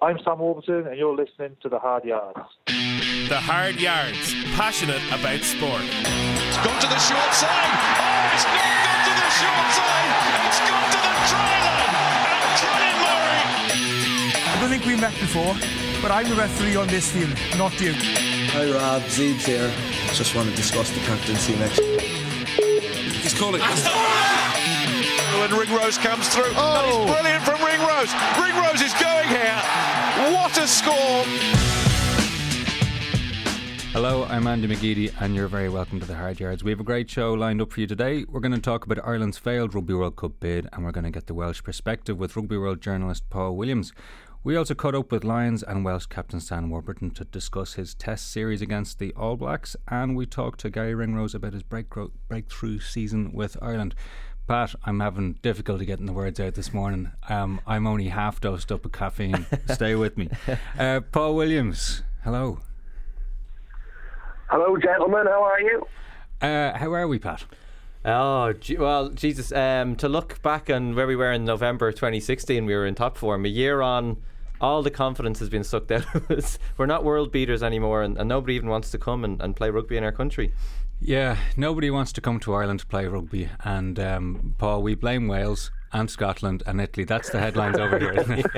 I'm Sam Warburton, and you're listening to The Hard Yards. The Hard Yards, passionate about sport. It's gone to the short side. Oh, it's not gone to the short side. It's gone to the try line. And Colin Murray. I don't think we met before, but I'm the referee on this field, not you. Hi Rob, Zeebs here. Just want to discuss the captaincy next. He's calling. When Ringrose comes through. That is brilliant from Ringrose. Ringrose is going here. What a score. Hello, I'm Andy McGeady and you're very welcome to the Hard Yards. We have a great show lined up for you today. We're going to talk about Ireland's failed Rugby World Cup bid and we're going to get the Welsh perspective with Rugby World journalist Paul Williams. We also caught up with Lions and Welsh captain Sam Warburton to discuss his test series against the All Blacks, and we talked to Gary Ringrose about his breakthrough season with Ireland. Pat, I'm having difficulty getting the words out this morning. I'm only half dosed up with caffeine. Stay with me. Paul Williams, hello. Hello, gentlemen. How are you? How are we, Pat? Oh, well, Jesus, to look back on where we were in November 2016, we were in top form. A year on, all the confidence has been sucked out of us. We're not world beaters anymore, and nobody even wants to come and play rugby in our country. Yeah, nobody wants to come to Ireland to play rugby, and Paul, we blame Wales and Scotland and Italy. That's the headlines over here, isn't it?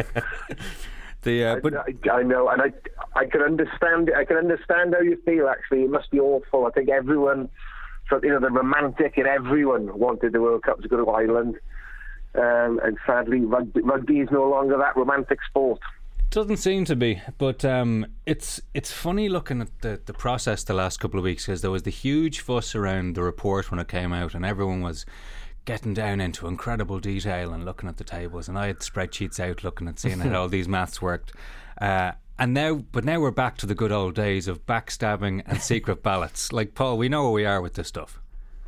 I know, and I can understand it. I can understand how you feel. Actually, it must be awful. I think everyone, the romantic in everyone wanted the World Cup to go to Ireland, and sadly, rugby is no longer that romantic sport. Doesn't seem to be, but it's funny looking at the process the last couple of weeks, because there was the huge fuss around the report when it came out and everyone was getting down into incredible detail and looking at the tables, and I had spreadsheets out looking at seeing how all these maths worked, and now we're back to the good old days of backstabbing and secret ballots. Like, Paul, we know where we are with this stuff.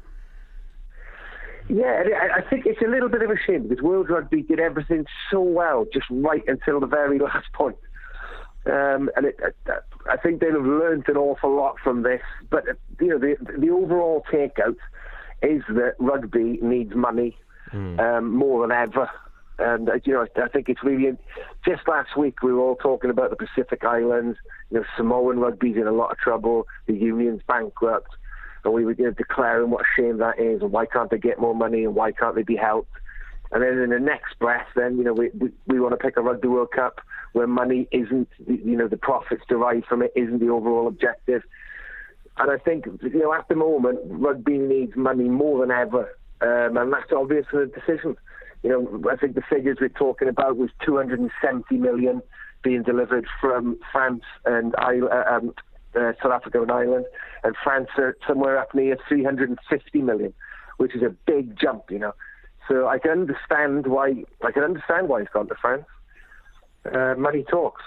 Yeah, I think it's a little bit of a shame because World Rugby did everything so well, just right until the very last point. I think they'll have learned an awful lot from this. But the overall takeout is that rugby needs money more than ever. And I think it's really. Just last week we were all talking about the Pacific Islands. Samoan rugby's in a lot of trouble. The union's bankrupt. And we were declaring what a shame that is, and why can't they get more money, and why can't they be helped? And then in the next breath, then we want to pick a Rugby World Cup where money isn't, the profits derived from it isn't the overall objective. And I think at the moment, rugby needs money more than ever, and that's obvious in the decision. I think the figures we're talking about was 270 million being delivered from France and South Africa and Ireland, and France are somewhere up near 350 million, which is a big jump, So I can understand why it's gone to France. Money talks.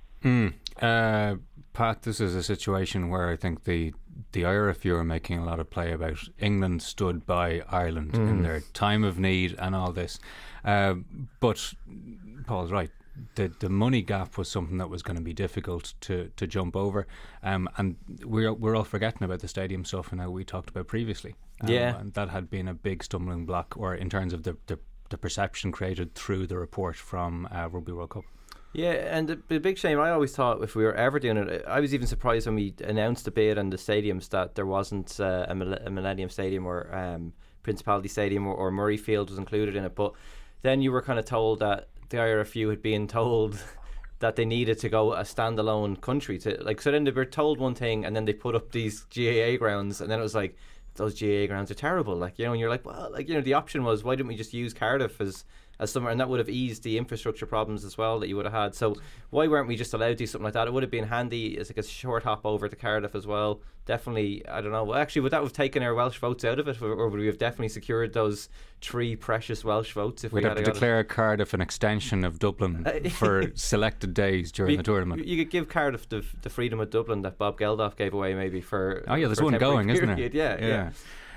Pat, this is a situation where I think the IRFU are making a lot of play about England stood by Ireland in their time of need and all this. But Paul's right. The money gap was something that was going to be difficult to jump over, and we're all forgetting about the stadium stuff and how we talked about previously. And that had been a big stumbling block, or in terms of the perception created through the report from Rugby World Cup. Yeah, and the big shame, I always thought if we were ever doing it, I was even surprised when we announced the bid and the stadiums that there wasn't a Millennium Stadium or Principality Stadium or Murrayfield was included in it. But then you were kind of told that the IRFU had been told that they needed to go a standalone country so then they were told one thing and then they put up these GAA grounds, and then it was like, those GAA grounds are terrible, and you're like, well, the option was, why didn't we just use Cardiff as somewhere, and that would have eased the infrastructure problems as well that you would have had. So why weren't we just allowed to do something like that? It would have been handy as like a short hop over to Cardiff as well. Definitely, I don't know. Actually, would that have taken our Welsh votes out of it, or would we have definitely secured those 3 precious Welsh votes if we'd have to declare Cardiff an extension of Dublin for selected days during the tournament? You could give Cardiff the freedom of Dublin that Bob Geldof gave away, maybe for. Oh yeah, there's one going, period. Isn't there? Yeah.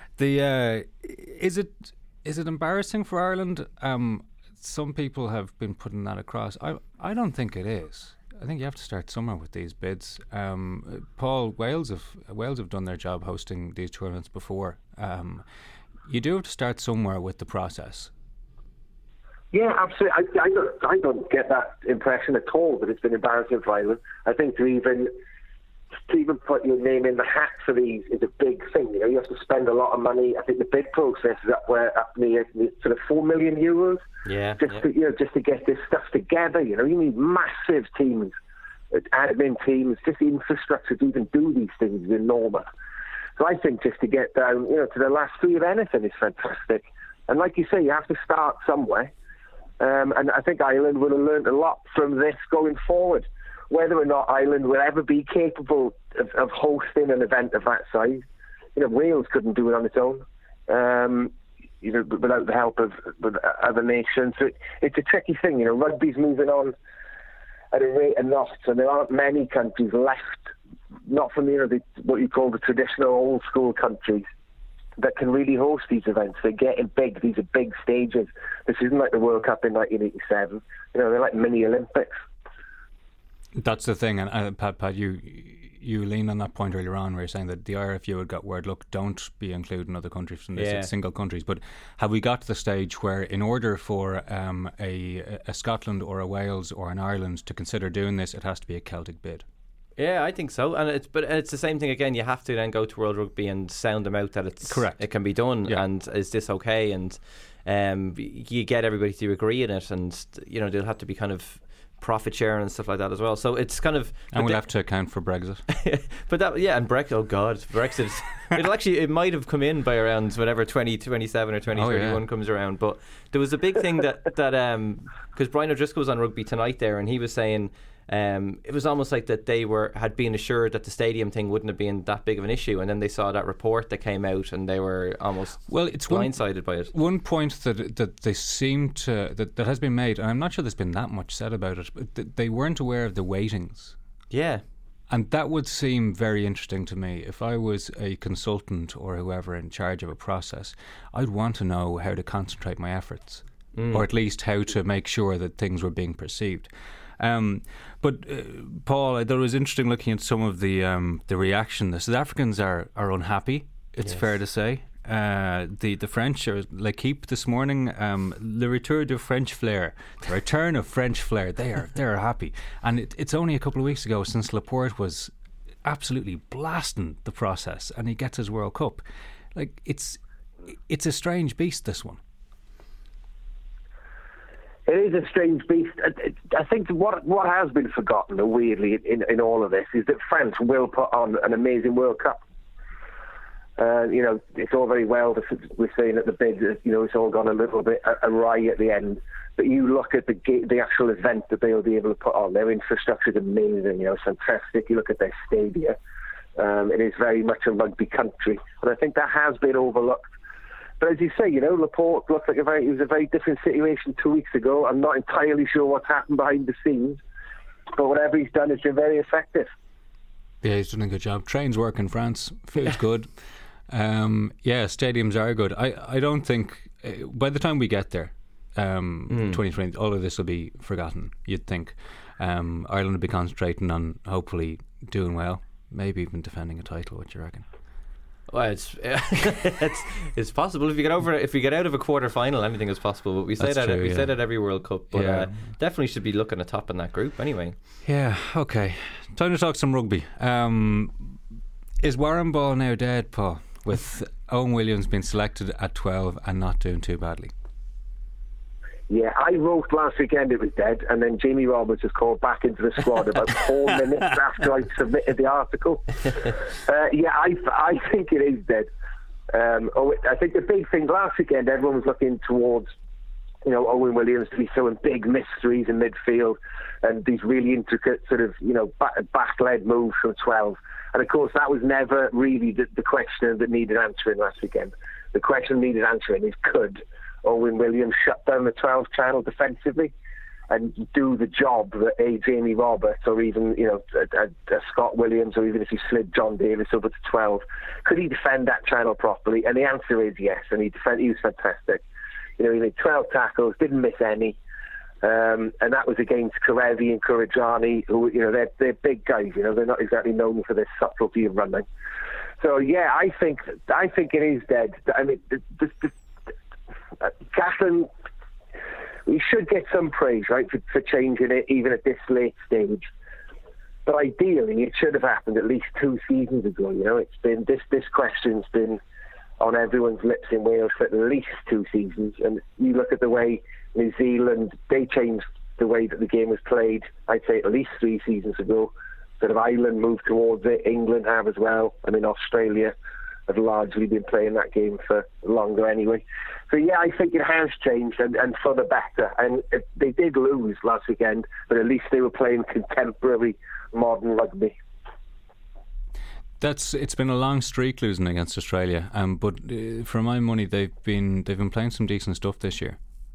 Is it embarrassing for Ireland? Some people have been putting that across. I don't think it is. I think you have to start somewhere with these bids. Paul, Wales have done their job hosting these tournaments before. You do have to start somewhere with the process. Yeah, absolutely. I don't get that impression at all that it's been embarrassing for Ireland. I think to even put your name in the hat for these is a big thing. You know, you have to spend a lot of money. I think the bid process is up near sort of €4 million. Just to get this stuff together. You know, you need massive teams, admin teams, just the infrastructure to even do these things is enormous. So I think just to get down, to the last three of anything is fantastic. And like you say, you have to start somewhere. And I think Ireland will have learned a lot from this going forward. Whether or not Ireland will ever be capable of hosting an event of that size, Wales couldn't do it on its own, without the help of other nations. So it's a tricky thing. Rugby's moving on at a rate of knots, and there aren't many countries left, not from what you call the traditional old school countries, that can really host these events. They're getting big. These are big stages. This isn't like the World Cup in 1987. They're like mini Olympics. That's the thing, and Pat, you leaned on that point earlier on where you're saying that the IRFU had got word, look, don't be including other countries from this, it's single countries. But have we got to the stage where in order for a Scotland or a Wales or an Ireland to consider doing this, it has to be a Celtic bid? Yeah, I think so, and it's the same thing again. You have to then go to World Rugby and sound them out that it's correct. It can be done, and is this okay? And you get everybody to agree in it, and there'll have to be kind of profit sharing and stuff like that as well. So it's kind of, and we'll have to account for Brexit. But that, and Brexit. Oh God, Brexit. It might have come in by around whatever 2027 or 2031 comes around. But there was a big thing that because Brian O'Driscoll was on Rugby Tonight there, and he was saying. It was almost like that they had been assured that the stadium thing wouldn't have been that big of an issue, and then they saw that report that came out, and they were almost blindsided by it. One point that they seem to that has been made, and I'm not sure there's been that much said about it, but they weren't aware of the weightings. Yeah. And that would seem very interesting to me. If I was a consultant or whoever in charge of a process, I'd want to know how to concentrate my efforts, or at least how to make sure that things were being perceived. But Paul, I thought it was interesting looking at some of the reaction. The South Africans are unhappy. It's fair to say. The French are L'Équipe this morning. Le retour du French flair, the return of French flair. They're happy, and it's only a couple of weeks ago since Laporte was absolutely blasting the process, and he gets his World Cup. Like it's a strange beast, this one. It is a strange beast. I think what has been forgotten, weirdly, in all of this, is that France will put on an amazing World Cup. It's all very well we're saying at the bid, it's all gone a little bit awry at the end. But you look at the actual event that they'll be able to put on. Their infrastructure is amazing. It's fantastic. You look at their stadia. It is very much a rugby country, and I think that has been overlooked. But as you say, Laporte looked like it was a very different situation 2 weeks ago. I'm not entirely sure what's happened behind the scenes, but whatever he's done has been very effective. Yeah, he's done a good job. Trains work in France. Food's good. Stadiums are good. I don't think by the time we get there, 2020, all of this will be forgotten. You'd think Ireland will be concentrating on hopefully doing well, maybe even defending a title. What do you reckon? Well, it's possible if you get out of a quarter final, anything is possible. But we say that every World Cup. But definitely should be looking at top in that group anyway. Yeah. Okay. Time to talk some rugby. Is Warren Ball now dead, Paul? With Owen Williams being selected at 12 and not doing too badly. Yeah, I wrote last weekend it was dead, and then Jamie Roberts was called back into the squad about 4 minutes after I submitted the article. I think it is dead. I think the big thing last weekend, everyone was looking towards Owen Williams to be showing big mysteries in midfield and these really intricate sort of back-led moves from 12. And of course that was never really the question that needed answering last weekend. The question needed answering is, could Owen Williams shut down the 12 channel defensively and do the job that a Jamie Roberts or even a Scott Williams, or even if you slid John Davis over to 12, could he defend that channel properly? And the answer is yes, and he was fantastic. He made 12 tackles, didn't miss any, and that was against Karevi and Kurajani, who they're big guys. They're not exactly known for their subtlety of running. So yeah, I think it is dead. I mean, Gatland, we should get some praise, right, for changing it even at this late stage. But ideally, it should have happened at least 2 seasons ago. You know, it's been this question's been on everyone's lips in Wales for at least 2 seasons. And you look at the way New Zealand, they changed the way that the game was played, I'd say at least 3 seasons ago. Sort of Ireland moved towards it, England have as well. I mean, Australia have largely been playing that game for longer anyway. So yeah, I think it has changed and for the better. And they did lose last weekend, but at least they were playing contemporary modern rugby. It's been a long streak losing against Australia, but for my money, they've been playing some decent stuff this year.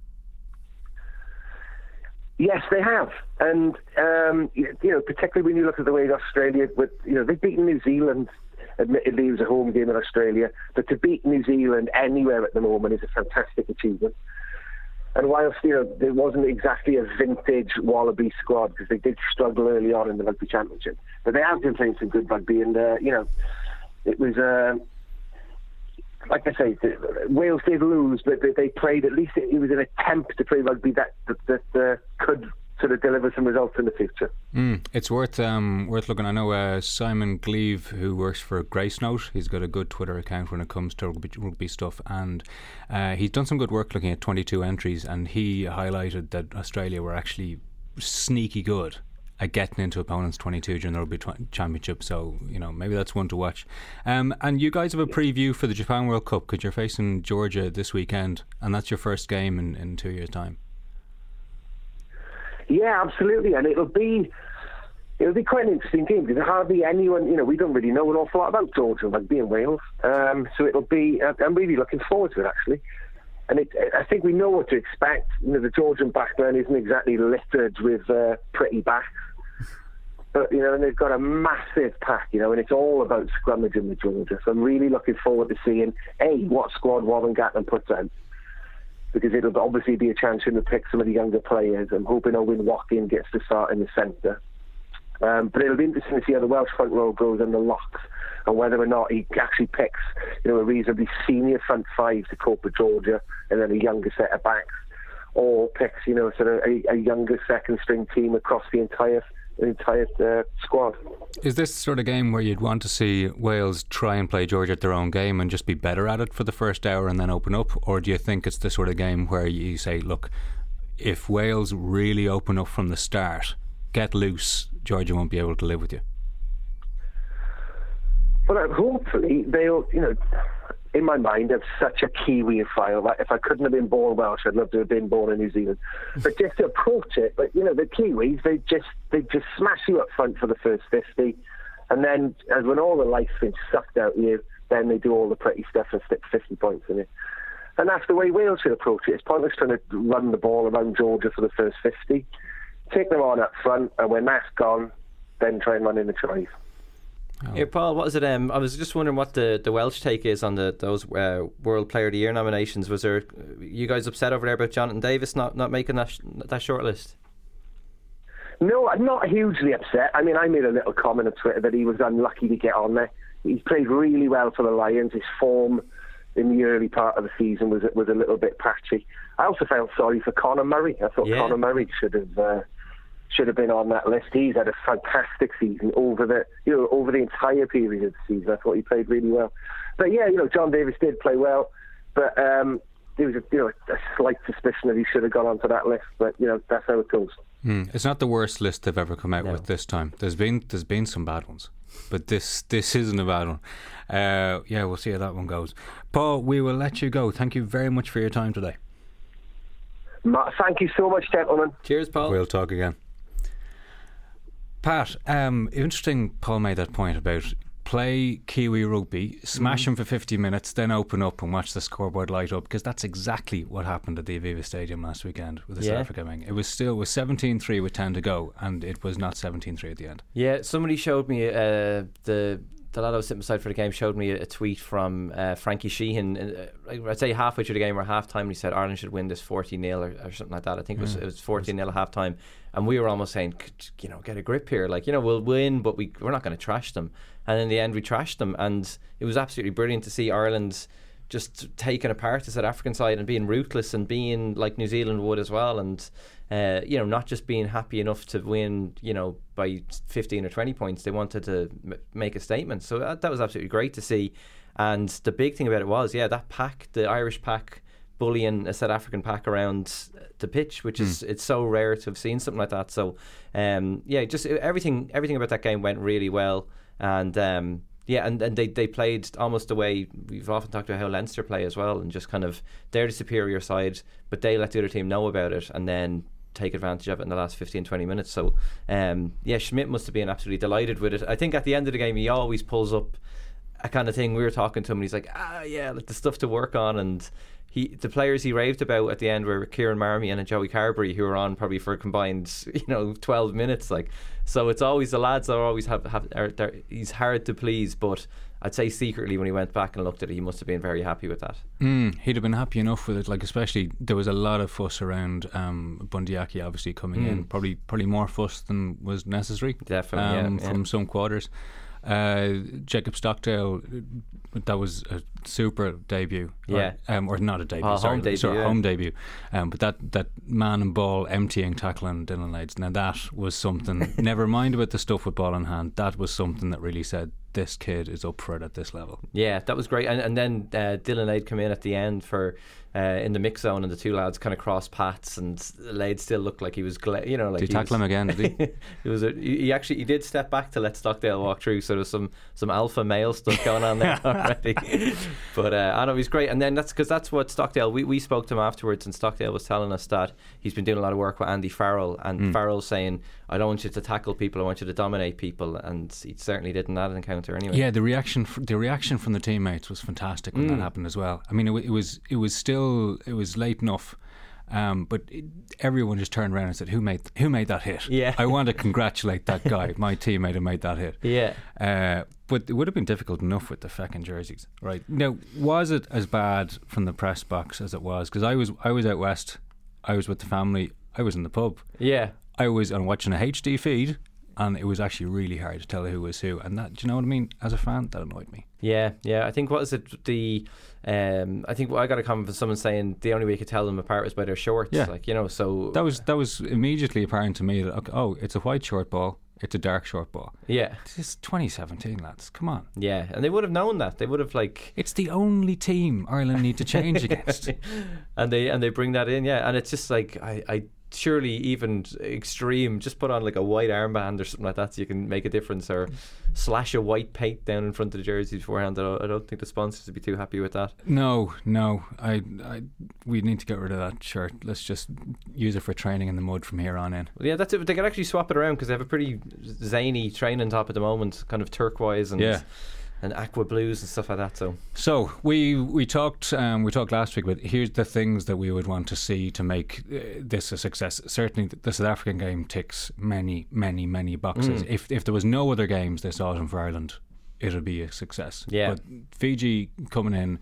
Yes, they have, and you know, particularly when you look at the way Australia, they've beaten New Zealand. Admittedly, it was a home game in Australia, but to beat New Zealand anywhere at the moment is a fantastic achievement. And whilst, you know, there wasn't exactly a vintage Wallaby squad, because they did struggle early on in the Rugby Championship, but they have been playing some good rugby, and, you know, it was, like I say, Wales did lose, but they played, at least it was an attempt to play rugby that could sort of deliver some results in the future. It's worth looking. I know Simon Gleave, who works for Gracenote, he's got a good Twitter account when it comes to rugby stuff, and he's done some good work looking at 22 entries, and he highlighted that Australia were actually sneaky good at getting into opponents 22 during the Rugby Championship, so you know, maybe that's one to watch. And you guys have a preview for the Japan World Cup because you're facing Georgia this weekend, and that's your first game in 2 years' time. Yeah, absolutely, and it'll be quite an interesting game because hardly anyone, you know, we don't really know an awful lot about Georgia rugby in Wales, so it'll be. I'm really looking forward to it actually, and I think we know what to expect. You know, the Georgian backline isn't exactly littered with pretty backs, but you know, and they've got a massive pack, you know, and it's all about scrummaging with Georgia. So I'm really looking forward to seeing what squad Warren Gatland puts out, because it'll obviously be a chance to pick some of the younger players. I'm hoping Owen Watkin gets to start in the centre. But it'll be interesting to see how the Welsh front row goes in the locks, and whether or not he actually picks, you know, a reasonably senior front five to cope with Georgia, and then a younger set of backs, or picks, you know, sort of a younger second string team across the entire squad. Is this the sort of game where you'd want to see Wales try and play Georgia at their own game and just be better at it for the first hour and then open up, or do you think it's the sort of game where you say, look, if Wales really open up from the start, get loose, Georgia won't be able to live with you? Well, hopefully they'll, you know, in my mind, have such a Kiwi file. Like, if I couldn't have been born Welsh, I'd love to have been born in New Zealand. But just to approach it, but you know, the Kiwis, they just smash you up front for the first 50, and then as when all the life's been sucked out of you, then they do all the pretty stuff and stick 50 points in it. And that's the way Wales should approach it. It's pointless trying to run the ball around Georgia for the first 50. Take them on up front, and when that's gone, then try and run in the tries. Here, Paul, what is it? I was just wondering what the Welsh take is on those World Player of the Year nominations. Was there, you guys upset over there about Jonathan Davis not making that short list? No, I'm not hugely upset. I mean, I made a little comment on Twitter that he was unlucky to get on there. He's played really well for the Lions. His form in the early part of the season was a little bit patchy. I also felt sorry for Conor Murray. I thought Conor Murray should have been on that list. He's had a fantastic season over the entire period of the season. I thought he played really well. But yeah, you know, John Davis did play well, but there was a slight suspicion that he should have gone onto that list. But you know, that's how it goes. It's not the worst list they've ever come out with this time. There's been some bad ones, but this isn't a bad one. Yeah, we'll see how that one goes. Paul, we will let you go. Thank you very much for your time today. Thank you so much, gentlemen. Cheers, Paul. We'll talk again. Pat, interesting Paul made that point about play Kiwi rugby, smash them for 50 minutes, then open up and watch the scoreboard light up, because that's exactly what happened at the Aviva Stadium last weekend with the South Africa game. It was 17-3 with 10 to go, and it was not 17-3 at the end. Yeah, somebody showed me the lad I was sitting beside for the game showed me a tweet from Frankie Sheehan, I'd say halfway through the game or half time, and he said Ireland should win this 40-0 or something like that. I think it was 40-0 at half time, and we were almost saying, you know, get a grip here, like, you know, we'll win, but we're not going to trash them. And in the end we trashed them, and it was absolutely brilliant to see Ireland just taking apart the South African side and being ruthless and being like New Zealand would as well, and not just being happy enough to win, by 15 or 20 points. They wanted to make a statement. So that was absolutely great to see. And the big thing about it was, that pack, the Irish pack, bullying a South African pack around the pitch, which is it's so rare to have seen something like that. So just everything about that game went really well. And and they played almost the way we've often talked about how Leinster play as well, and just kind of they're the superior side, but they let the other team know about it and then take advantage of it in the last 15-20 minutes. So Schmidt must have been absolutely delighted with it. I think at the end of the game he always pulls up a kind of thing. We were talking to him and he's like, like the stuff to work on, and the players he raved about at the end were Kieran Marmion and Joey Carberry, who were on probably for a combined 12 minutes. So it's always the lads that always he's hard to please, but I'd say secretly when he went back and looked at it, he must have been very happy with that. He'd have been happy enough with it. Especially there was a lot of fuss around Bundee Aki obviously coming in, probably more fuss than was necessary. Definitely, from some quarters. Jacob Stockdale, that was a super debut, or not a debut, home debut. But that man and ball emptying tackling Dylan Lades, now that was something. Never mind about the stuff with ball in hand. That was something that really said this kid is up for it at this level. Yeah, that was great. And then Dylan Lade come in at the end for in the mix zone, and the two lads kind of crossed paths, and Lade still looked like he was, did he tackle him again? Did he? He did step back to let Stockdale walk through. So there's some alpha male stuff going on there already. But I know he's great. And then that's what Stockdale. We spoke to him afterwards, and Stockdale was telling us that he's been doing a lot of work with Andy Farrell, and Farrell's saying, I don't want you to tackle people, I want you to dominate people, and he certainly did in that encounter anyway. Yeah, the reaction from the teammates was fantastic when that happened as well. I mean, it was late enough, but everyone just turned around and said, "Who made that hit?" Yeah, I want to congratulate that guy, my teammate who made that hit. Yeah, but it would have been difficult enough with the feckin' jerseys, right? Now, was it as bad from the press box as it was? Because I was out west, I was with the family, I was in the pub. Yeah, I was watching a HD feed, and it was actually really hard to tell who was who. And that, do you know what I mean? As a fan, that annoyed me. Yeah. I think I think I got a comment from someone saying the only way you could tell them apart was by their shorts. Yeah. So that was immediately apparent to me that it's a white short ball, it's a dark short ball. Yeah. It's 2017, lads. Come on. Yeah, and they would have known that. They would have it's the only team Ireland need to change against. and they bring that in, yeah. And it's just I surely even extreme, just put on a white armband or something like that so you can make a difference, or slash a white paint down in front of the jersey beforehand. I don't think the sponsors would be too happy with that. No, we need to get rid of that shirt. Let's just use it for training in the mud from here on in. Well, yeah, that's it. They can actually swap it around because they have a pretty zany training top at the moment, kind of turquoise and aqua blues and stuff like that. So we talked last week, but here's the things that we would want to see to make this a success. Certainly the South African game ticks many boxes. If there was no other games this autumn for Ireland, it'll be a success. Yeah. But Fiji coming in,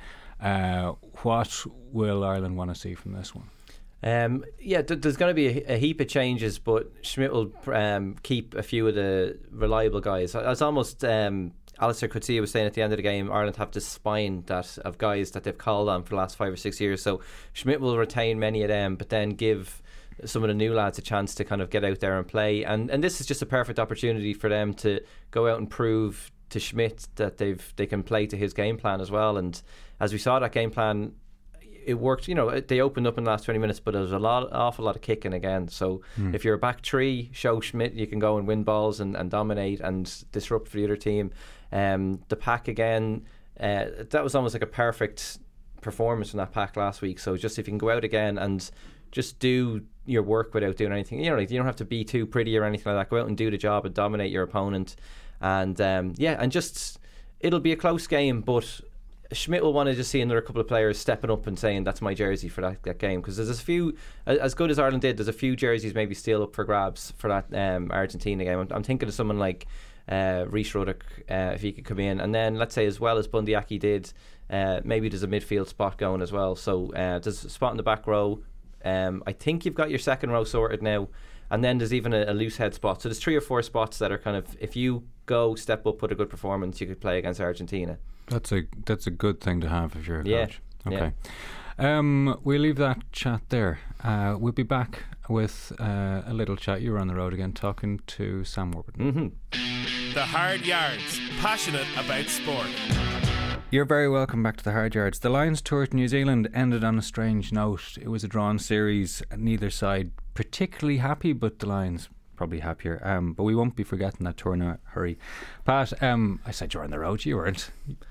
what will Ireland want to see from this one? There's going to be a heap of changes, but Schmidt will keep a few of the reliable guys. It's almost Alistair Coetzee was saying at the end of the game, Ireland have this spine of guys that they've called on for the last 5 or 6 years. So Schmidt will retain many of them, but then give some of the new lads a chance to kind of get out there and play. And this is just a perfect opportunity for them to go out and prove to Schmidt that they can play to his game plan as well. And as we saw, that game plan, it worked. They opened up in the last 20 minutes, but there was awful lot of kicking again. So if you're a back three, show Schmidt you can go and win balls and dominate and disrupt for the other team. The pack again, that was almost like a perfect performance from that pack last week. So just if you can go out again and just do your work without doing anything, you don't have to be too pretty or anything like that. Go out and do the job and dominate your opponent. And and just it'll be a close game, but Schmidt will want to just see another couple of players stepping up and saying that's my jersey for that game, because there's a few, as good as Ireland did, there's a few jerseys maybe still up for grabs for that Argentina game. I'm thinking of someone like Rhys Ruddock, if he could come in, and then let's say as well as Bundee Aki did, maybe there's a midfield spot going as well. So there's a spot in the back row. I think you've got your second row sorted now, and then there's even a loose head spot. So there's 3 or 4 spots that are kind of, if you go step up, put a good performance, you could play against Argentina. That's a good thing to have if you're a coach. Okay. Yeah. We'll leave that chat there. We'll be back with a little chat. You were on the road again talking to Sam Warburton. The Hard Yards, passionate about sport. You're very welcome back to the Hard Yards. The Lions tour to New Zealand ended on a strange note. It was a drawn series. Neither side particularly happy, but the Lions probably happier. But we won't be forgetting that tour in a hurry. Pat, I said you were on the road. You weren't.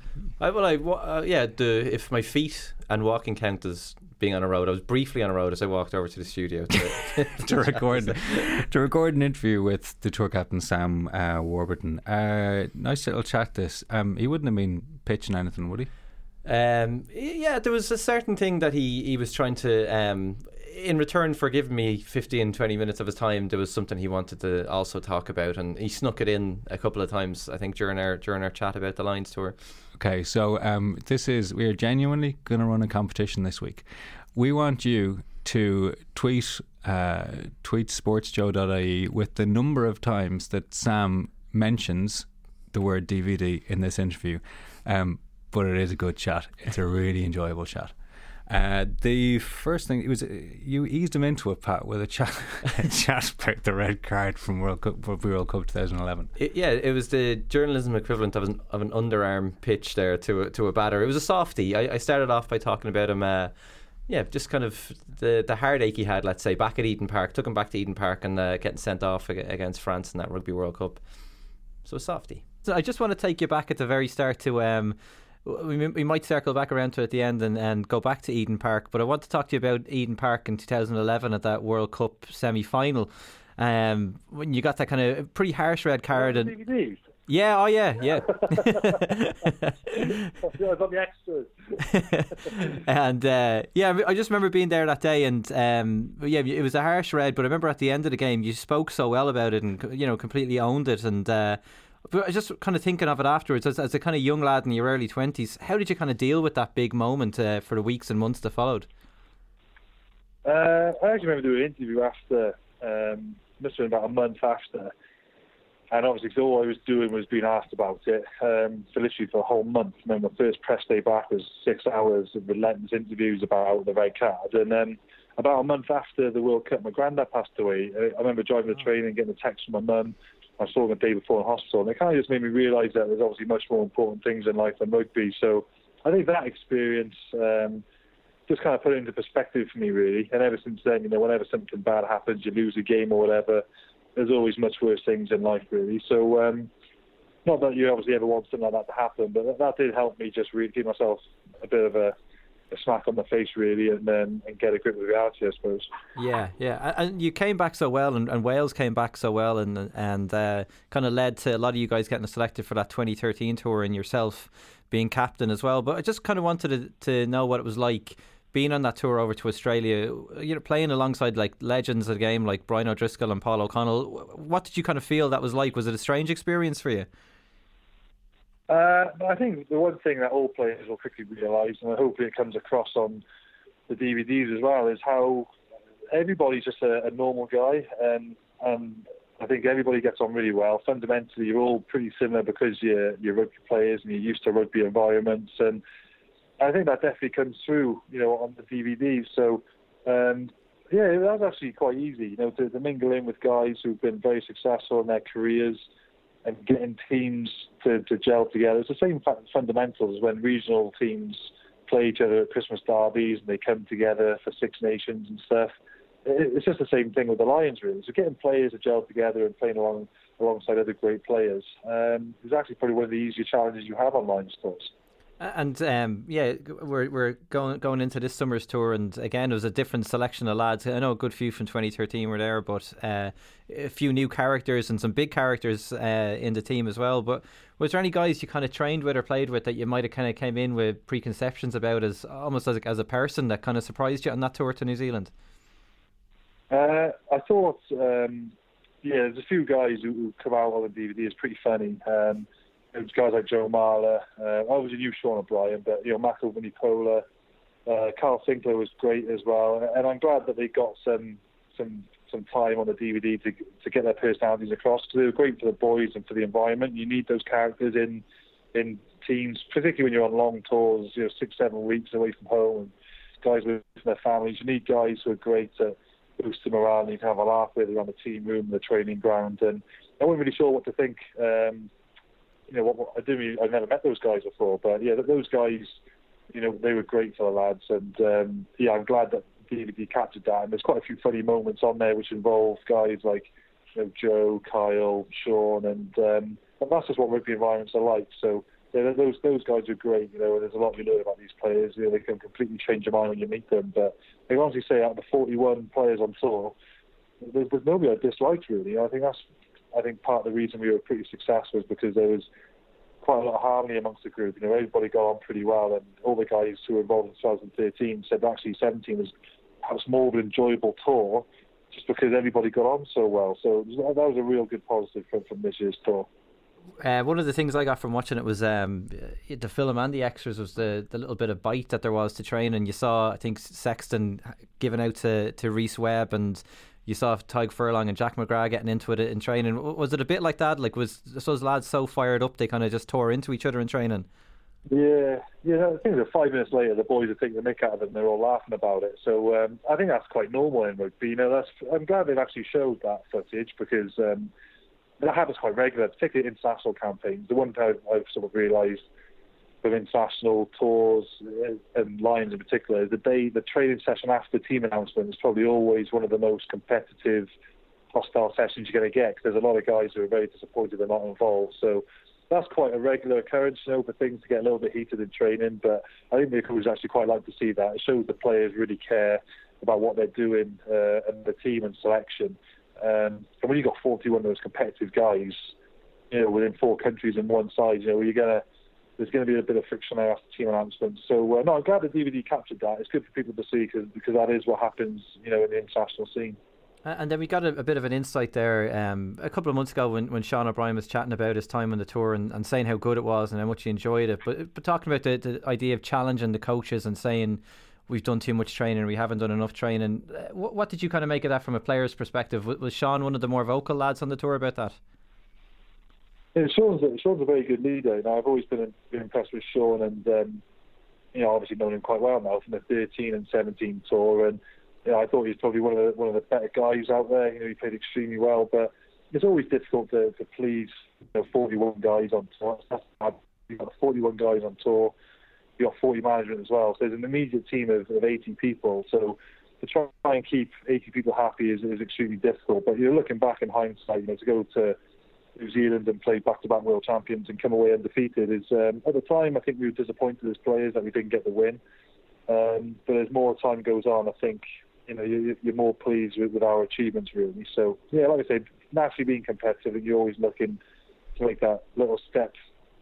If my feet and walking count as being on a road, I was briefly on a road as I walked over to the studio to record an interview with the tour captain Sam Warburton. Nice little chat. This he wouldn't have been pitching anything, would he? There was a certain thing that he was trying to. In return for giving me 15-20 minutes of his time, there was something he wanted to also talk about, and he snuck it in a couple of times, I think, during our chat about the Lions tour. Okay, so we are genuinely going to run a competition this week. We want you to tweet sportsjoe.ie with the number of times that Sam mentions the word DVD in this interview. But it is a good chat. It's a really enjoyable chat. The first thing, it was you eased him into it, Pat, with a chat about the red card from World Cup 2011. It was the journalism equivalent of an underarm pitch there to a batter. It was a softie. I started off by talking about him. Just kind of the heartache he had, let's say, back at Eden Park. Took him back to Eden Park and getting sent off against France in that Rugby World Cup. So a softie. So I just want to take you back at the very start to. We might circle back around to it at the end and go back to Eden Park, but I want to talk to you about Eden Park in 2011 at that World Cup semi-final. When you got that kind of pretty harsh red card. And DVDs? Yeah, oh yeah. I was on the extras. And I just remember being there that day, and it was a harsh red, but I remember at the end of the game you spoke so well about it and completely owned it. And but I was just kind of thinking of it afterwards as a kind of young lad in your early 20s. How did you kind of deal with that big moment for the weeks and months that followed? I actually remember doing an interview after, must have been about a month after, and obviously all I was doing was being asked about it for literally for a whole month. I remember my first press day back was 6 hours of relentless interviews about the red card, and then about a month after the World Cup, my granddad passed away. I remember driving the train and getting a text from my mum. I saw him the day before in hospital, and it kind of just made me realise that there's obviously much more important things in life than rugby. So I think that experience just kind of put it into perspective for me, really. And ever since then, whenever something bad happens, you lose a game or whatever, there's always much worse things in life, really. So not that you obviously ever want something like that to happen, but that did help me just really give myself a bit of a smack on the face, really, and get a grip with reality, I suppose. Yeah. And you came back so well, and Wales came back so well, and kind of led to a lot of you guys getting selected for that 2013 tour, and yourself being captain as well. But I just kind of wanted to know what it was like being on that tour over to Australia, playing alongside like legends of the game like Brian O'Driscoll and Paul O'Connell. What did you kind of feel that was like? Was it a strange experience for you? I think the one thing that all players will quickly realise, and hopefully it comes across on the DVDs as well, is how everybody's just a normal guy, and I think everybody gets on really well. Fundamentally, you're all pretty similar because you're rugby players and you're used to rugby environments, and I think that definitely comes through, on the DVDs. So, it was actually quite easy, to mingle in with guys who've been very successful in their careers and getting teams to gel together. It's the same fundamentals when regional teams play each other at Christmas derbies and they come together for Six Nations and stuff. It's just the same thing with the Lions, really. So getting players to gel together and playing alongside other great players is actually probably one of the easier challenges you have on Lions tours. And we're going into this summer's tour, and again it was a different selection of lads. I know a good few from 2013 were there, but a few new characters and some big characters in the team as well. But was there any guys you kind of trained with or played with that you might have kind of came in with preconceptions about as a person that kind of surprised you on that tour to New Zealand? I thought there's a few guys who come out on the DVD is pretty funny. It was guys like Joe Marler. I obviously knew Sean O'Brien, but Mako Vunipola, Carl Sinclair was great as well. And I'm glad that they got some time on the DVD to get their personalities across, because they were great for the boys and for the environment. You need those characters in teams, particularly when you're on long tours, 6-7 weeks away from home, and guys with their families. You need guys who are great to boost the morale, and you can have a laugh with around the team room, the training ground. And I wasn't really sure what to think. I've never met those guys before, but yeah, those guys, they were great for the lads, and I'm glad that DVD captured that. And there's quite a few funny moments on there which involve guys like Joe, Kyle, Sean, and that's just what rugby environments are like. So those guys are great. There's a lot you learn about these players. They can completely change your mind when you meet them. But I can honestly say, out of the 41 players on tour, there's nobody I disliked really. I think part of the reason we were pretty successful is because there was quite a lot of harmony amongst the group. Everybody got on pretty well, and all the guys who were involved in 2013 said that actually 17 was perhaps more of an enjoyable tour, just because everybody got on so well. So that was a real good positive from this year's tour. One of the things I got from watching it was the film and the extras was the little bit of bite that there was to train, and you saw, I think, Sexton giving out to Rhys Webb, and you saw Tyg Furlong and Jack McGrath getting into it in training. Was it a bit like that? Like, was those lads so fired up they kind of just tore into each other in training? Yeah. I think that 5 minutes later the boys are taking the mick out of it and they're all laughing about it. So I think that's quite normal in rugby. I'm glad they've actually showed that footage, because that happens quite regular, particularly international campaigns. The one thing I've sort of realised with international tours and Lions in particular is the training session after the team announcement is probably always one of the most competitive, hostile sessions you're going to get, because there's a lot of guys who are very disappointed they're not involved. So that's quite a regular occurrence, for things to get a little bit heated in training. But I think the coaches actually quite like to see that. It shows the players really care about what they're doing and the team and selection. And when you've got 41 of those competitive guys, within 4 countries and one side, there's going to be a bit of friction there after team announcements. So, I'm glad the DVD captured that. It's good for people to see, because that is what happens, in the international scene. And then we got a bit of an insight there a couple of months ago when Sean O'Brien was chatting about his time on the tour and saying how good it was and how much he enjoyed it. But talking about the idea of challenging the coaches and saying we've done too much training, we haven't done enough training. What did you kind of make of that from a player's perspective? Was Sean one of the more vocal lads on the tour about that? Yeah, Sean's a very good leader. I've always been impressed with Sean, and obviously known him quite well now from the 13 and 17 tour, and I thought he was probably one of the better guys out there. He played extremely well, but it's always difficult to please 41 guys on tour. You've got 41 guys on tour. You've got 40 management as well. So there's an immediate team of 80 people. So to try and keep 80 people happy is extremely difficult. But looking back in hindsight, to go to New Zealand and play back-to-back world champions and come away undefeated is, at the time, I think we were disappointed as players that we didn't get the win. But as more time goes on, I think you're more pleased with our achievements, really. So yeah, like I said, naturally being competitive, and you're always looking to make that little step,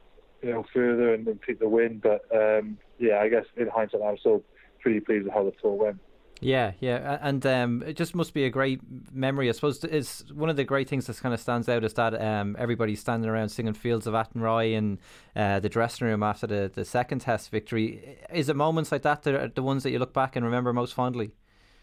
further and take the win. But I guess in hindsight, I'm still pretty pleased with how the tour went. Yeah, and it just must be a great memory. I suppose is one of the great things that kind of stands out is that everybody's standing around singing Fields of Athenry in the dressing room after the second Test victory. Is it moments like that are the ones that you look back and remember most fondly?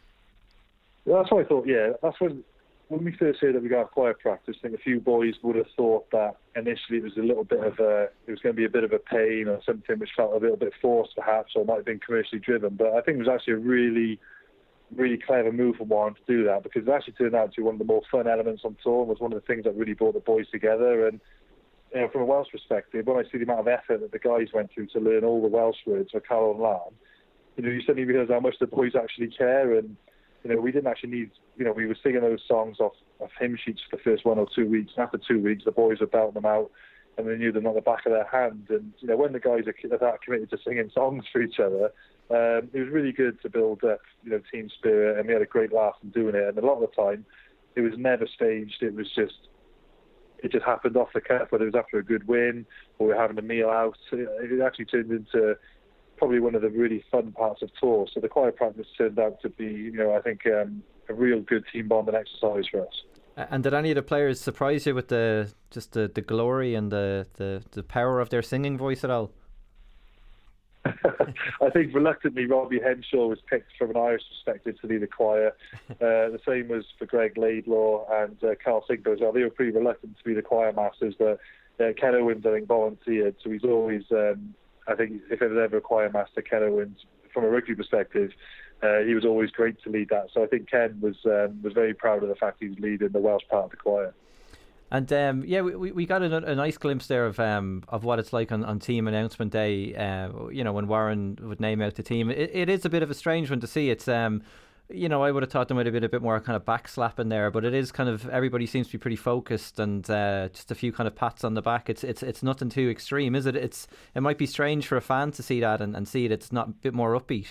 That's what I thought. Yeah, that's when we first heard that we got a choir practice. I think a few boys would have thought that initially it was going to be a bit of a pain or something which felt a little bit forced, perhaps, or might have been commercially driven. But I think it was actually a really, really clever move from Warren to do that, because it actually turned out to be one of the more fun elements on tour, and was one of the things that really brought the boys together. And from a Welsh perspective, when I see the amount of effort that the guys went through to learn all the Welsh words for Carol and Lamb, you suddenly realise how much the boys actually care. And we didn't actually need, we were singing those songs off hymn sheets for the first 1 or 2 weeks. And after 2 weeks, the boys were belting them out, and they knew them on the back of their hand. And, when the guys are that committed to singing songs for each other, it was really good to build up, team spirit, and we had a great laugh in doing it. And a lot of the time, it was never staged. It just happened off the cuff, whether it was after a good win or we were having a meal out. It actually turned into probably one of the really fun parts of tour. So the choir practice turned out to be, I think, a real good team bonding exercise for us. And did any of the players surprise you with the glory and the power of their singing voice at all? I think reluctantly Robbie Henshaw was picked from an Irish perspective to lead the choir. The same was for Greg Laidlaw and Carl Sigbo as well. They were pretty reluctant to be the choir masters, but Ken Owens, I think, volunteered. So he's always, I think, if there was ever a choir master, Ken Owens, from a rugby perspective, he was always great to lead that. So I think Ken was very proud of the fact he was leading the Welsh part of the choir. And we got a nice glimpse there of what it's like on team announcement day. When Warren would name out the team, it is a bit of a strange one to see. It's I would have thought there might have been a bit more kind of backslapping there, but it is kind of everybody seems to be pretty focused and just a few kind of pats on the back. It's nothing too extreme, is it? It might be strange for a fan to see that and see it's not a bit more upbeat.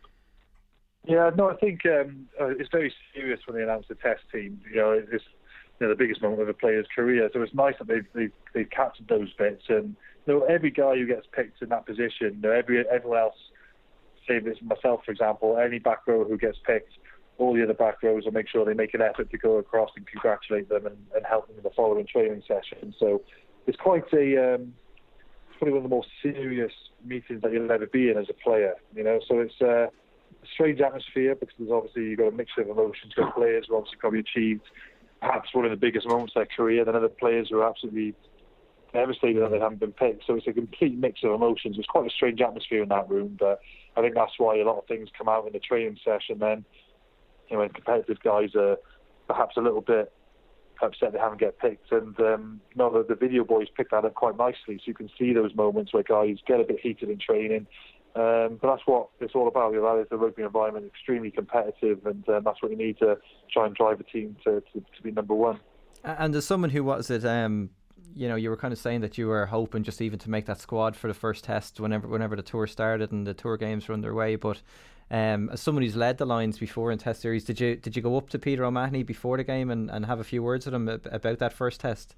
Yeah, no, I think it's very serious when they announce the test team. It's the biggest moment of a player's career. So it's nice that they've captured those bits. And every guy who gets picked in that position, everyone else, say this myself for example, any back row who gets picked, all the other back rows will make sure they make an effort to go across and congratulate them and help them in the following training session. So it's quite it's probably one of the most serious meetings that you'll ever be in as a player. So it's a strange atmosphere because there's obviously you've got a mixture of emotions. You've got players who obviously probably achieved perhaps one of the biggest moments of their career, then other players who are absolutely devastated that they haven't been picked. So it's a complete mix of emotions. It's quite a strange atmosphere in that room, but I think that's why a lot of things come out in the training session then. When competitive guys are perhaps a little bit upset they haven't get picked, and the video boys pick that up quite nicely, so you can see those moments where guys get a bit heated in training. But that's what it's all about. That is the rugby environment, extremely competitive, and that's what you need to try and drive a team to be number one. And as someone who was it, you were kind of saying that you were hoping just even to make that squad for the first test whenever the tour started and the tour games were underway. But as someone who's led the Lions before in Test series, did you go up to Peter O'Mahony before the game and have a few words with him about that first test?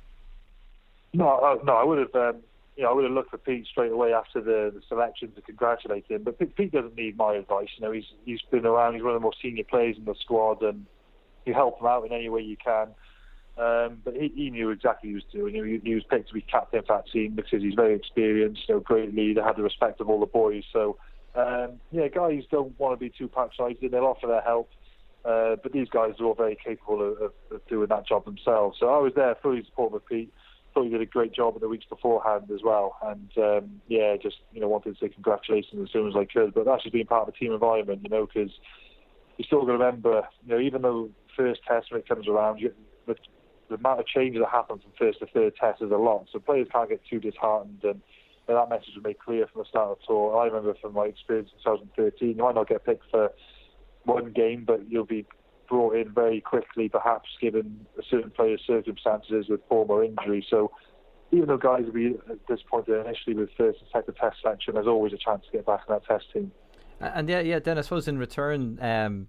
No, I would have. I would have looked for Pete straight away after the selection to congratulate him. But Pete doesn't need my advice. He's been around. He's one of the more senior players in the squad, and you help him out in any way you can. But he knew exactly what he was doing. He was picked to be captain for that team because he's very experienced, great leader, had the respect of all the boys. So, guys don't want to be too patronised. They'll offer their help. But these guys are all very capable of doing that job themselves. So I was there fully supportive of Pete. Thought he did a great job in the weeks beforehand as well, and wanted to say congratulations as soon as I could. But that's just being part of the team environment, because you still got to remember, even though first test when it comes around, the amount of changes that happen from first to third test is a lot, so players can't get too disheartened, and that message was made clear from the start of the tour. I remember from my experience in 2013, you might not get picked for one game, but you'll be brought in very quickly, perhaps given a certain player's circumstances with form or injury. So even though guys will be disappointed initially with first and second test selection, there's always a chance to get back in that test team. And then I suppose in return,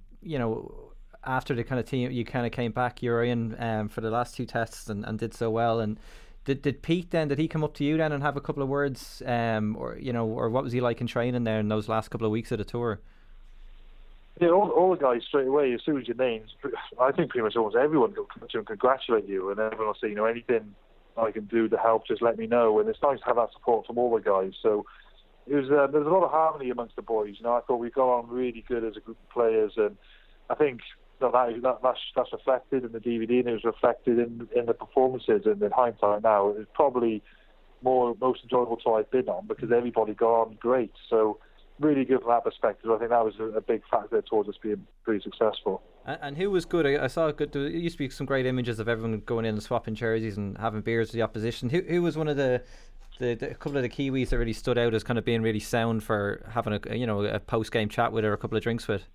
after the kind of team, you kind of came back, you were in for the last two tests and did so well. And did Pete then, did he come up to you then and have a couple of words, or what was he like in training there in those last couple of weeks of the tour? Yeah, all the guys straight away, as soon as your name's, I think pretty much almost everyone will come to and congratulate you, and everyone will say, anything I can do to help, just let me know. And it's nice to have that support from all the guys. So it was there's a lot of harmony amongst the boys. I thought we got on really good as a group of players, and I think that's reflected in the DVD, and it was reflected in the performances. And in hindsight now, it's probably most enjoyable tour I've been on because everybody got on great. So really good from that perspective. I think that was a big factor towards us being pretty successful. And who was good? I saw good. There used to be some great images of everyone going in and swapping jerseys and having beers with the opposition. Who was one of the couple of the Kiwis that really stood out as kind of being really sound for having a post game chat with or a couple of drinks with?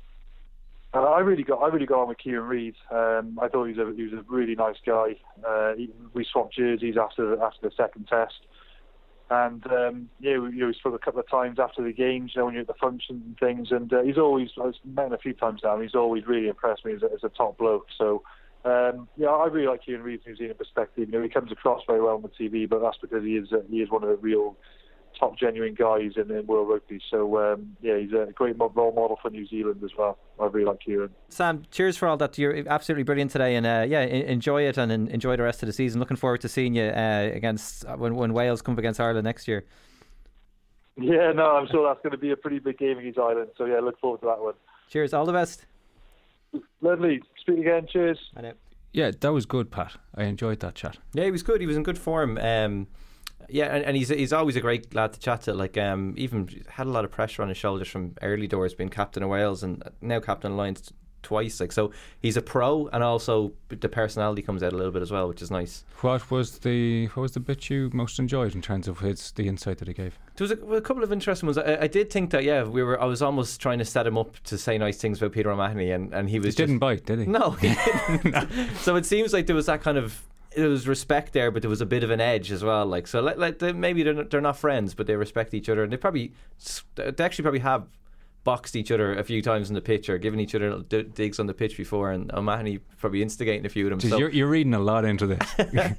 I really got on with Kieran Reid. I thought he was a really nice guy. We swapped jerseys after the second test. And we spoke a couple of times after the games, when you're at the functions and things. And he's always, I've met him a few times now, and he's always really impressed me as a top bloke. So, I really like Kieran Reid from New Zealand perspective. He comes across very well on the TV, but that's because he is one of the real top genuine guys in world rugby. So he's a great role model for New Zealand as well. I really like Kieran. Sam, cheers for all that. You're absolutely brilliant today, and enjoy it and enjoy the rest of the season. Looking forward to seeing you against when Wales come up against Ireland next year. Yeah, no, I'm sure that's going to be a pretty big game against Ireland. So yeah, look forward to that one. Cheers, all the best. Lovely. Speak again. Cheers. I know. Yeah, that was good, Pat. I enjoyed that chat. Yeah, he was good. He was in good form. Yeah, and he's always a great lad to chat to. Like, even had a lot of pressure on his shoulders from early doors, being captain of Wales and now captain of Lions twice. Like, so he's a pro, and also the personality comes out a little bit as well, which is nice. What was the bit you most enjoyed in terms of the insight that he gave? There was a couple of interesting ones. I did think that I was almost trying to set him up to say nice things about Peter O'Mahony, and he was didn't bite, did he? No, he didn't. So it seems like there was that kind of. There was respect there, but there was a bit of an edge as well. Like, so maybe they're not friends, but they respect each other, and they actually probably have boxed each other a few times in the pitch or given each other digs on the pitch before, and O'Mahony probably instigating a few of them. So you're reading a lot into this.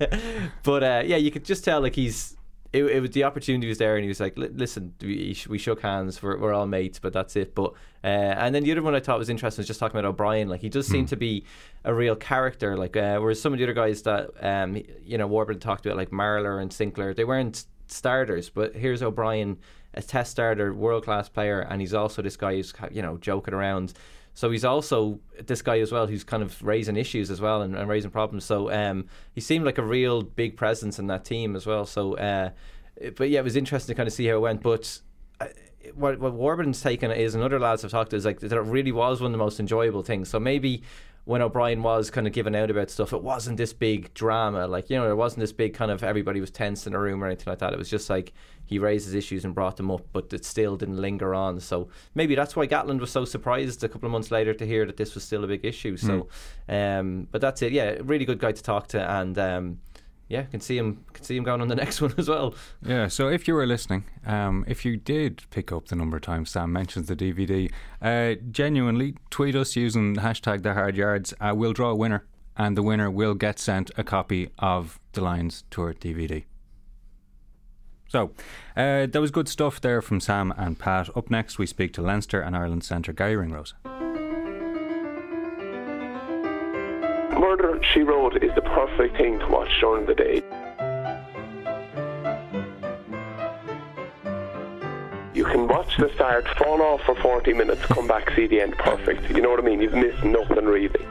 But yeah, you could just tell like it was the opportunity was there, and he was like, listen, we shook hands, we're all mates, but that's it. But and then the other one I thought was interesting was just talking about O'Brien. Like, he does seem to be a real character, like whereas some of the other guys that Warburton talked about, like Marler and Sinclair, they weren't starters, but here's O'Brien, a test starter, world class player, and he's also this guy who's joking around. So he's also this guy as well who's kind of raising issues as well and raising problems. So he seemed like a real big presence in that team as well. So, but yeah, it was interesting to kind of see how it went. But what Warburton's taken is, and other lads have talked to, is like that it really was one of the most enjoyable things. So maybe when O'Brien was kind of giving out about stuff, it wasn't this big drama. Like, there wasn't this big kind of everybody was tense in a room or anything like that. It was just like he raised his issues and brought them up, but it still didn't linger on. So maybe that's why Gatland was so surprised a couple of months later to hear that this was still a big issue. So, but that's it. Yeah, really good guy to talk to, and yeah, can see him going on the next one as well. Yeah, so if you were listening, if you did pick up the number of times Sam mentions the DVD, genuinely tweet us using hashtag #TheHardYards. We'll draw a winner, and the winner will get sent a copy of the Lions Tour DVD. So, that was good stuff there from Sam and Pat. Up next, we speak to Leinster and Ireland centre Gary Ringrose. Murder, She Wrote is the perfect thing to watch during the day. You can watch the start, fall off for 40 minutes, come back, see the end, perfect. You know what I mean? You've missed nothing really.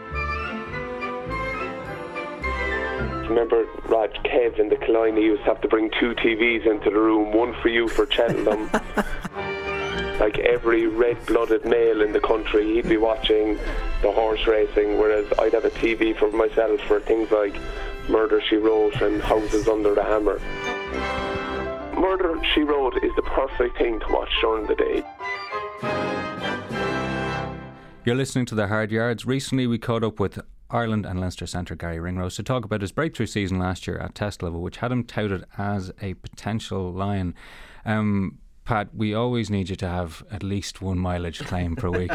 Remember Rod Kev in the Killiney used to have to bring 2 TVs into the room, one for you for Cheltenham. Like every red-blooded male in the country, he'd be watching the horse racing, whereas I'd have a TV for myself for things like Murder, She Wrote and Houses Under the Hammer. Murder, She Wrote is the perfect thing to watch during the day. You're listening to The Hard Yards. Recently we caught up with Ireland and Leinster centre Gary Ringrose to talk about his breakthrough season last year at test level, which had him touted as a potential Lion. Pat, we always need you to have at least one mileage claim per week.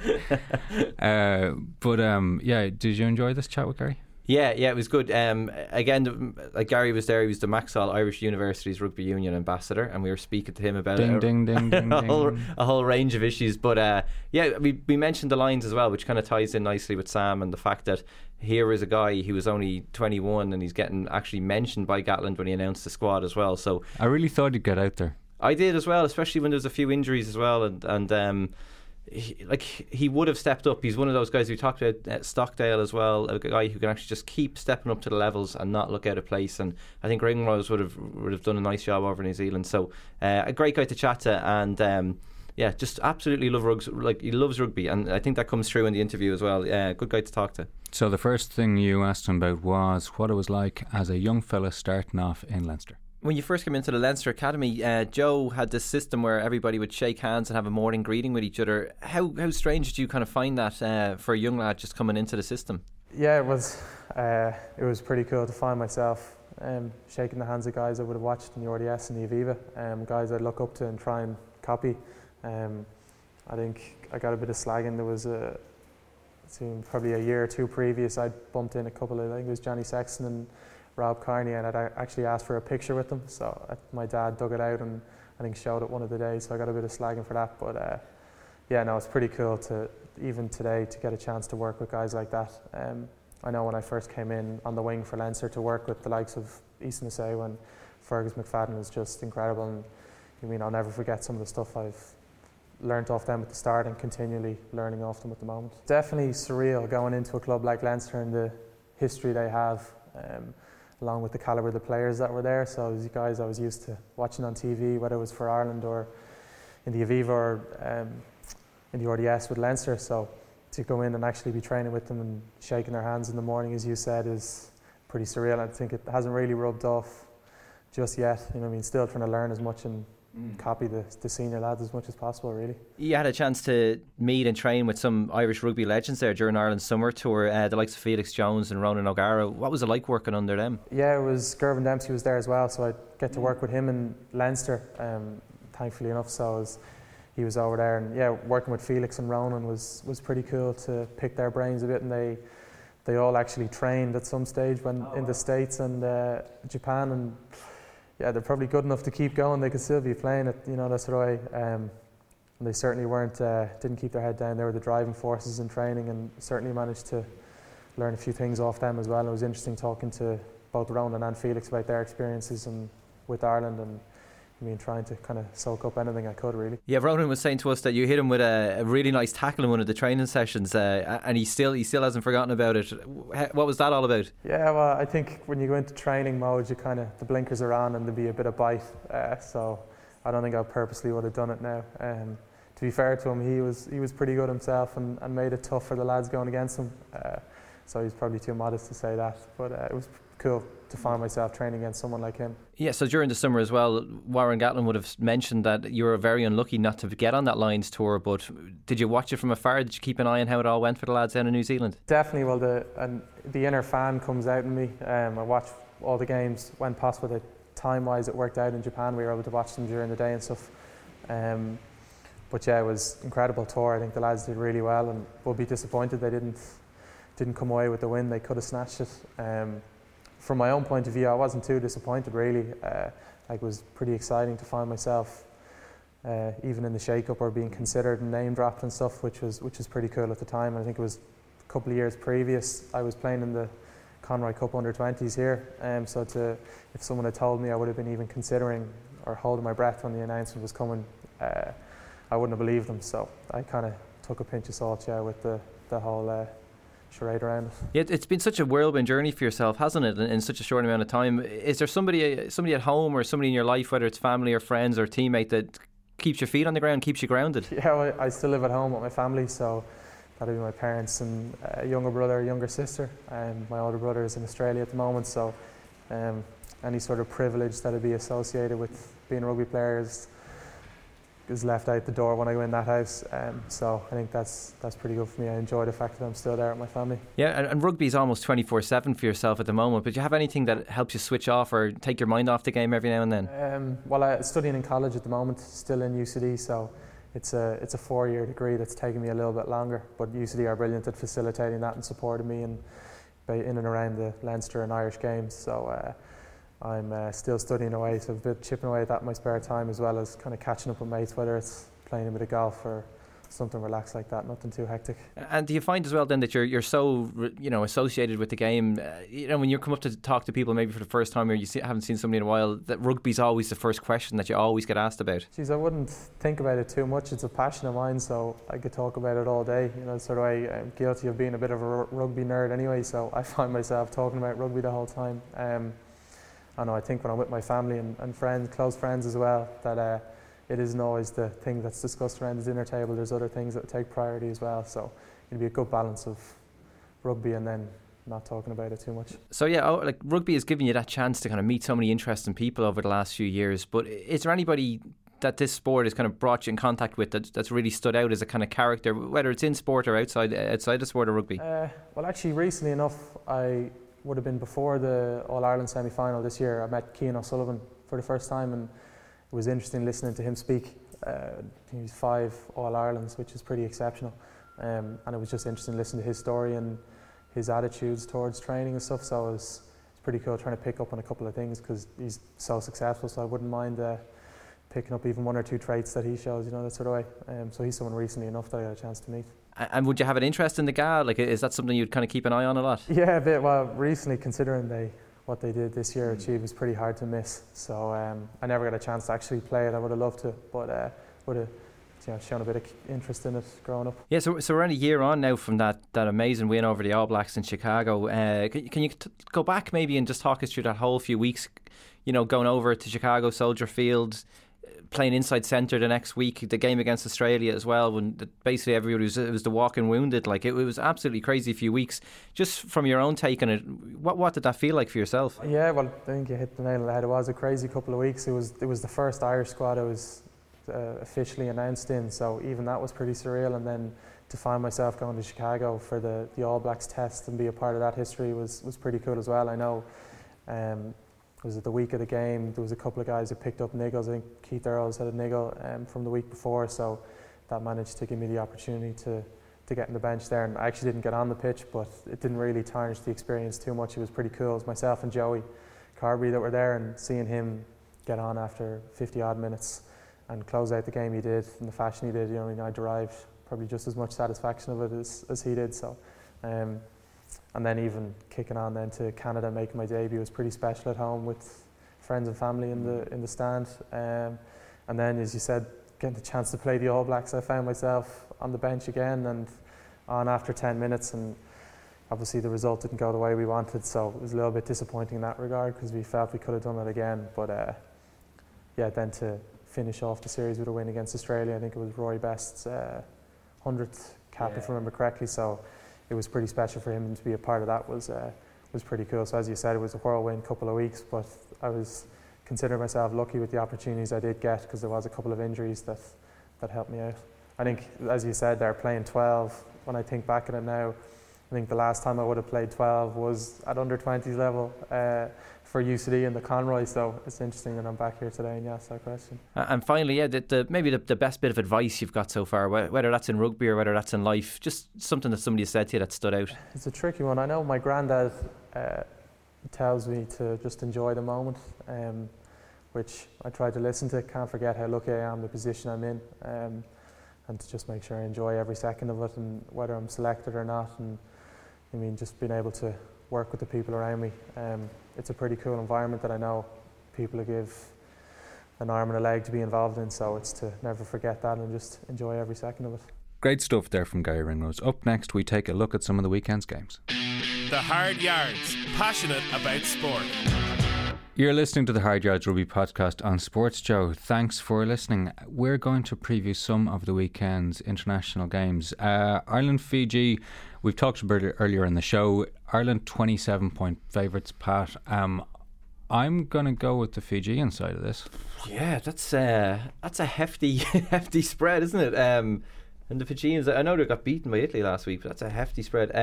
But did you enjoy this chat with Gary? Yeah, it was good. Again, like Gary was there. He was the Maxwell Irish University's Rugby Union ambassador, and we were speaking to him about a whole range of issues. But we mentioned the Lions as well, which kind of ties in nicely with Sam and the fact that here is a guy who was only 21 and he's getting actually mentioned by Gatland when he announced the squad as well. So I really thought he'd get out there. I did as well, especially when there was a few injuries as well, and he would have stepped up. He's one of those guys we talked about, Stockdale as well, a guy who can actually just keep stepping up to the levels and not look out of place. And I think Ringrose would have done a nice job over New Zealand. So a great guy to chat to, and just absolutely love rugby. Like, he loves rugby, and I think that comes through in the interview as well. Good guy to talk to. So the first thing you asked him about was what it was like as a young fella starting off in Leinster. When you first came into the Leinster Academy, Joe had this system where everybody would shake hands and have a morning greeting with each other. How strange did you kind of find that for a young lad just coming into the system? Yeah, it was pretty cool to find myself shaking the hands of guys I would have watched in the RDS and the Aviva, guys I'd look up to and try and copy. I think I got a bit of slagging. There was probably a year or two previous, I'd bumped in a couple of, I think it was Johnny Sexton and Rob Carney, and I'd actually asked for a picture with them, so my dad dug it out and I think showed it one of the days, so I got a bit of slagging for that. But it's pretty cool to even today to get a chance to work with guys like that. I know when I first came in on the wing for Leinster to work with the likes of Easton Asay when Fergus McFadden was just incredible, and I mean, I'll never forget some of the stuff I've learnt off them at the start and continually learning off them at the moment. Definitely surreal going into a club like Leinster and the history they have, along with the calibre of the players that were there. So these guys I was used to watching on TV, whether it was for Ireland or in the Aviva or in the RDS with Leinster. So to go in and actually be training with them and shaking their hands in the morning, as you said, is pretty surreal. I think it hasn't really rubbed off just yet. You know what I mean? Still trying to learn as much and copy the senior lads as much as possible, really. You had a chance to meet and train with some Irish rugby legends there during Ireland's summer tour, the likes of Felix Jones and Ronan O'Gara. What was it like working under them? Yeah, it was. Gervin Dempsey was there as well, so I'd get to work with him in Leinster, thankfully enough. So he was over there, and yeah, working with Felix and Ronan was pretty cool to pick their brains a bit. And they all actually trained at some stage when in the States and Japan, and yeah, they're probably good enough to keep going. They could still be playing it, you know, that sort of way. And they certainly didn't keep their head down. They were the driving forces in training, and certainly managed to learn a few things off them as well. It was interesting talking to both Ronan and Felix about their experiences and with Ireland, and I mean, trying to kind of soak up anything I could, really. Yeah, Ronan was saying to us that you hit him with a really nice tackle in one of the training sessions, and he still hasn't forgotten about it. What was that all about? Yeah, well, I think when you go into training mode, you kind of, the blinkers are on and there'll be a bit of bite. So I don't think I purposely would have done it now. To be fair to him, he was pretty good himself and made it tough for the lads going against him. So he's probably too modest to say that, but it was cool to find myself training against someone like him. Yeah, so during the summer as well, Warren Gatland would have mentioned that you were very unlucky not to get on that Lions tour, but did you watch it from afar? Did you keep an eye on how it all went for the lads down in New Zealand? Definitely. Well, the inner fan comes out in me. I watched all the games when possible. Time-wise, it worked out in Japan. We were able to watch them during the day and stuff. But yeah, it was an incredible tour. I think the lads did really well, and will be disappointed they didn't come away with the win. They could have snatched it. From my own point of view, I wasn't too disappointed, really. It was pretty exciting to find myself even in the shake-up or being considered and name dropped and stuff, which was pretty cool at the time. And I think it was a couple of years previous I was playing in the Conroy Cup under-20s here. So if someone had told me I would have been even considering or holding my breath when the announcement was coming, I wouldn't have believed them. So I kind of took a pinch of salt, with the whole charade around it. Yeah, it's been such a whirlwind journey for yourself, hasn't it, in such a short amount of time. Is there somebody at home or somebody in your life, whether it's family or friends or teammate, that keeps your feet on the ground, keeps you grounded? Yeah, well, I still live at home with my family, so that'll be my parents and a younger brother, a younger sister, and my older brother is in Australia at the moment, so any sort of privilege that would be associated with being a rugby player is left out the door when I go in that house. So I think that's pretty good for me. I enjoy the fact that I'm still there with my family. Yeah, and rugby is almost 24/7 for yourself at the moment, but do you have anything that helps you switch off or take your mind off the game every now and then? Well, I'm studying in college at the moment, still in UCD, so it's a 4-year degree that's taken me a little bit longer, but UCD are brilliant at facilitating that and supporting me in and around the Leinster and Irish games. So I'm still studying away, so I've been chipping away at that in my spare time, as well as kind of catching up with mates, whether it's playing a bit of golf or something relaxed like that, nothing too hectic. And do you find as well then that you're so associated with the game, when you come up to talk to people maybe for the first time or you haven't seen somebody in a while, that rugby's always the first question that you always get asked about? Geez, I wouldn't think about it too much. It's a passion of mine, so I could talk about it all day. Sort of I'm guilty of being a bit of a rugby nerd anyway, so I find myself talking about rugby the whole time. I think when I'm with my family and friends, close friends as well, that it isn't always the thing that's discussed around the dinner table. There's other things that take priority as well. So it'd be a good balance of rugby and then not talking about it too much. So yeah, rugby has given you that chance to kind of meet so many interesting people over the last few years. But is there anybody that this sport has kind of brought you in contact with that's really stood out as a kind of character, whether it's in sport or outside the sport of rugby? Well, actually, recently enough, I would have been before the All-Ireland semi-final this year. I met Cian O'Sullivan for the first time, and it was interesting listening to him speak. He was 5 All-Irelands, which is pretty exceptional, and it was just interesting listening to his story and his attitudes towards training and stuff. So it's pretty cool trying to pick up on a couple of things because he's so successful, so I wouldn't mind picking up even 1 or 2 traits that he shows, that sort of way. So he's someone recently enough that I got a chance to meet. And would you have an interest in the GAA? Is that something you'd kind of keep an eye on a lot? Yeah, a bit. Well, recently, considering they what they did this year achieve was pretty hard to miss. So I never got a chance to actually play it. I would have loved to, but would have shown a bit of interest in it growing up. Yeah, so we're only a year on now from that amazing win over the All Blacks in Chicago. Can you go back maybe and just talk us through that whole few weeks, going over to Chicago, Soldier Field, playing inside centre the next week, the game against Australia as well, when basically everybody was the walking wounded. Like, it was absolutely crazy few weeks. Just from your own take on it, what did that feel like for yourself? Yeah, well, I think you hit the nail on the head. It was a crazy couple of weeks. It was the first Irish squad I was officially announced in, so even that was pretty surreal. And then to find myself going to Chicago for the All Blacks test and be a part of that history was pretty cool as well. I know it was at the week of the game, there was a couple of guys who picked up niggles. I think Keith Earls had a niggle from the week before, so that managed to give me the opportunity to get in the bench there. And I actually didn't get on the pitch, but it didn't really tarnish the experience too much. It was pretty cool. It was myself and Joey Carberry that were there, and seeing him get on after 50 odd minutes and close out the game he did in the fashion he did, I derived probably just as much satisfaction of it as he did. So and then even kicking on then to Canada, making my debut, was pretty special at home with friends and family in the stand. And then, as you said, getting the chance to play the All Blacks, I found myself on the bench again and on after 10 minutes, and obviously the result didn't go the way we wanted, so it was a little bit disappointing in that regard because we felt we could have done it again. But then to finish off the series with a win against Australia, I think it was Rory Best's 100th cap, if I remember correctly, so it was pretty special for him, and to be a part of that was pretty cool. So as you said, it was a whirlwind couple of weeks, but I was considering myself lucky with the opportunities I did get, because there was a couple of injuries that helped me out. I think, as you said, they're playing 12. When I think back at it now, I think the last time I would have played 12 was at under 20s level for UCD in the Conroy, so it's interesting that I'm back here today and you asked that question. And finally, maybe the best bit of advice you've got so far, whether that's in rugby or whether that's in life, just something that somebody said to you that stood out. It's a tricky one. I know my granddad tells me to just enjoy the moment, which I try to listen to. Can't forget how lucky I am, the position I'm in, and to just make sure I enjoy every second of it, and whether I'm selected or not. And I mean, just being able to work with the people around me. It's a pretty cool environment that I know people who give an arm and a leg to be involved in, so it's to never forget that and just enjoy every second of it. Great stuff there from Gary Ringrose. Up next, we take a look at some of the weekend's games. The Hard Yards, passionate about sport. You're listening to the Hard Yards Rugby podcast on Sports Joe. Thanks for listening. We're going to preview some of the weekend's international games. Ireland-Fiji, we've talked about it earlier in the show. Ireland 27-point favourites, Pat. I'm going to go with the Fijian side of this. Yeah, that's a hefty spread, isn't it? And the Fijians, I know they got beaten by Italy last week, but that's a hefty spread.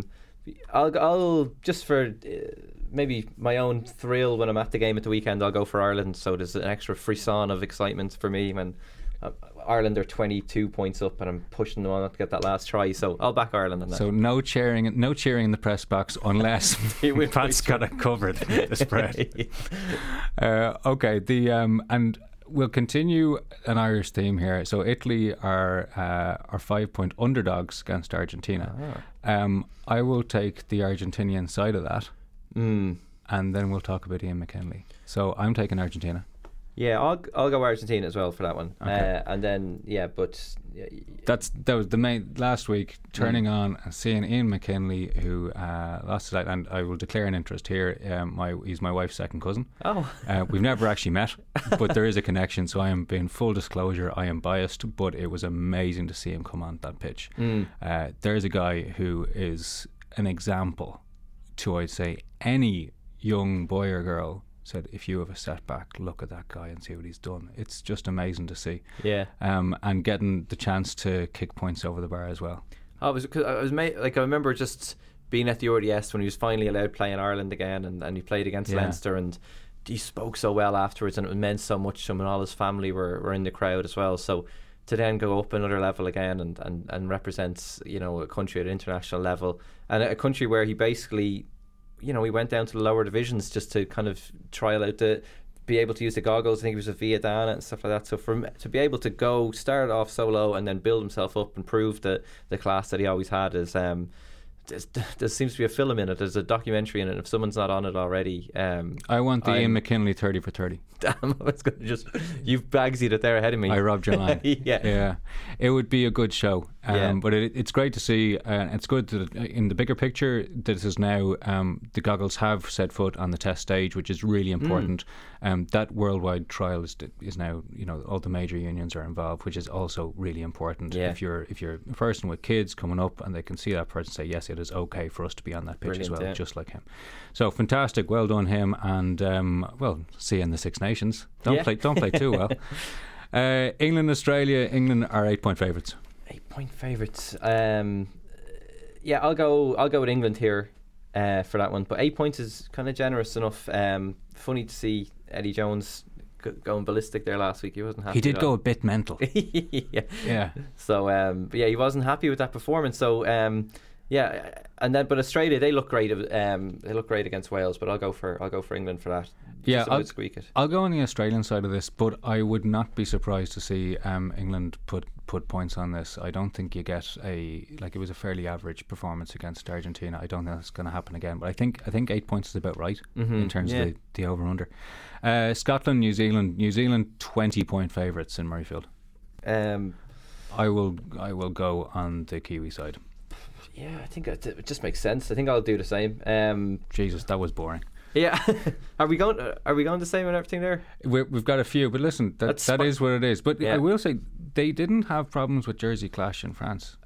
I'll just for maybe my own thrill when I'm at the game at the weekend, I'll go for Ireland, so there's an extra frisson of excitement for me when Ireland are 22 points up and I'm pushing them on to get that last try, so I'll back Ireland on that. So no cheering in the press box unless Pat's got it covered, the spread. Okay, and we'll continue an Irish theme here. So Italy are 5-point underdogs against Argentina. I will take the Argentinian side of that, and then we'll talk about Ian McKinley. So I'm taking Argentina. Yeah, I'll go Argentina as well for that one. Okay. And then that was the main last week. Turning on and seeing Ian McKinley, who lost his life, and I will declare an interest here. He's my wife's second cousin. Oh, we've never actually met, but there is a connection. So I am being full disclosure. I am biased, but it was amazing to see him come on that pitch. There's a guy who is an example to, I'd say, any young boy or girl. Said, if you have a setback, look at that guy and see what he's done. It's just amazing to see. Yeah. And getting the chance to kick points over the bar as well. I remember just being at the RDS when he was finally allowed to play in Ireland again, and he played against Leinster, and he spoke so well afterwards, and it meant so much to him, and all his family were in the crowd as well. So to then go up another level again and represent, a country at an international level, and a country where he basically, he went down to the lower divisions just to kind of trial out to be able to use the goggles. I think he was a Via Dana and stuff like that. So for him to be able to start off so low and then build himself up and prove the class that he always had is there seems to be a film in it. There's a documentary in it. If someone's not on it already, I want the Ian McKinley 30 for 30. Damn, I was going to just... You've Bagsied it there ahead of me. I robbed your line. Yeah. It would be a good show. But it's great to see. It's good that in the bigger picture, this is now the Goggles have set foot on the test stage, which is really important. That worldwide trial is now, all the major unions are involved, which is also really important. Yeah. If you're a person with kids coming up and they can see that person say, yes, it is okay for us to be on that pitch as well, just like him. So fantastic, well done him, and see you in the Six Nations. Don't play too well. England, Australia. England are 8-point favourites. 8-point favourites. I'll go with England here for that one. But 8 points is kind of generous enough. Funny to see Eddie Jones going ballistic there last week. He wasn't happy. He did go a bit mental. Yeah. So he wasn't happy with that performance. So but Australia, they look great. They look great against Wales. But I'll go for England for that. Yeah, I'll go on the Australian side of this, but I would not be surprised to see England put points on this. I don't think you get it was a fairly average performance against Argentina. I don't think that's going to happen again. But I think 8 points is about right in terms of the over under. Scotland, New Zealand 20-point favourites in Murrayfield. I will go on the Kiwi side. Yeah, I think it just makes sense. I think I'll do the same. Jesus, that was boring. Yeah, are we going the same on everything there? We've got a few, but listen, that is what it is. But I will say they didn't have problems with jersey clash in France.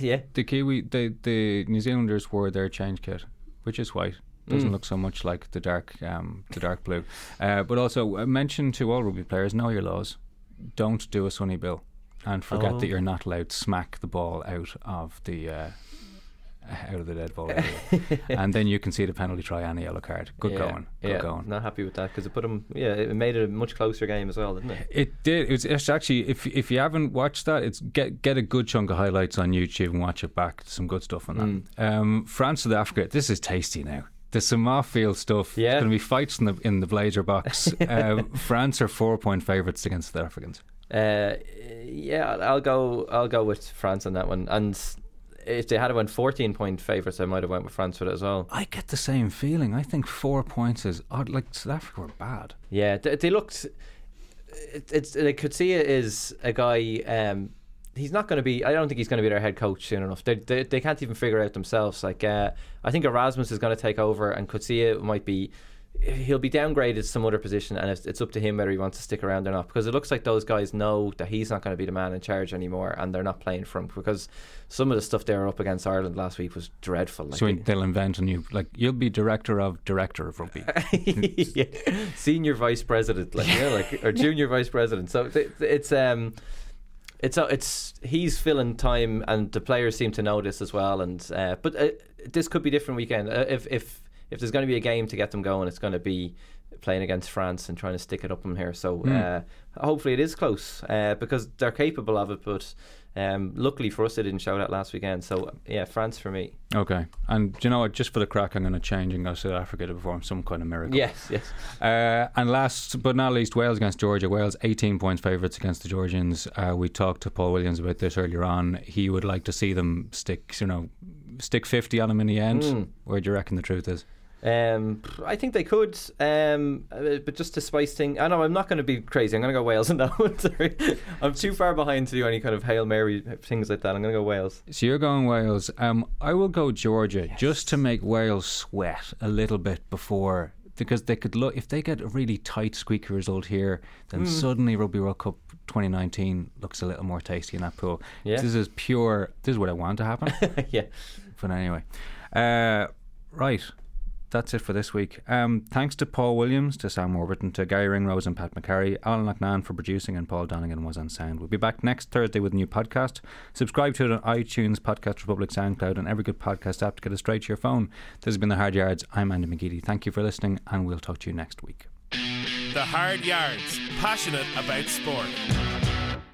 The New Zealanders wore their change kit, which is white. Doesn't look so much like the dark blue. But also mention to all rugby players: know your laws. Don't do a Sonny Bill, and forget that you're not allowed to smack the ball out of the dead ball area. And then you can see the penalty try and a yellow card. Good going. Not happy with that because it put him. It made it a much closer game as well, didn't it? It did. It's actually, if you haven't watched that, it's get a good chunk of highlights on YouTube and watch it back. Some good stuff on that. France, South Africa. This is tasty now. There's some off-field stuff. There's going to be fights in the Blazer box. France are 4-point favourites against the Africans. I'll go with France on that one. And if they had went 14-point favourites, I might have went with France for it as well. I get the same feeling. I think 4 points is odd. Like South Africa were bad. Yeah, they looked. They could see it as a guy. He's not going to be. I don't think he's going to be their head coach soon enough. They can't even figure it out themselves. Like I think Erasmus is going to take over, and Coetzee might be. He'll be downgraded to some other position, and it's up to him whether he wants to stick around or not, because it looks like those guys know that he's not going to be the man in charge anymore, and they're not playing for him, because some of the stuff they were up against Ireland last week was dreadful. Like, so they'll invent a new, you'll be director of rugby. Senior vice president, or junior vice president. So it's he's filling time, and the players seem to know this as well. And but this could be a different weekend. If there's going to be a game to get them going, it's going to be playing against France and trying to stick it up in here. So hopefully it is close because they're capable of it. But luckily for us, they didn't show that last weekend. So France for me. Okay, and do you know what? Just for the crack, I'm going to change and go South Africa to perform some kind of miracle. Yes. And last but not least, Wales against Georgia. Wales 18 points favourites against the Georgians. We talked to Paul Williams about this earlier on. He would like to see them stick 50 on them in the end. Where do you reckon the truth is? I think they could, but just to spice things, I know I'm not going to be crazy. I'm going to go Wales on that one. Sorry, I'm too far behind to do any kind of Hail Mary things like that. I'm going to go Wales. So you're going Wales. I will go Georgia, just to make Wales sweat a little bit before, because they could look, if they get a really tight squeaky result here, then suddenly Rugby World Cup 2019 looks a little more tasty in that pool. This is what I want to happen. But anyway, right. That's it for this week. Thanks to Paul Williams, to Sam Warburton, to Gary Ringrose and Pat McCarry, Alan McNann for producing, and Paul Donegan was on sound. We'll be back next Thursday with a new podcast. Subscribe to it on iTunes, Podcast Republic, SoundCloud, and every good podcast app to get it straight to your phone. This has been The Hard Yards. I'm Andy McGeady. Thank you for listening, and we'll talk to you next week. The Hard Yards, passionate about sport.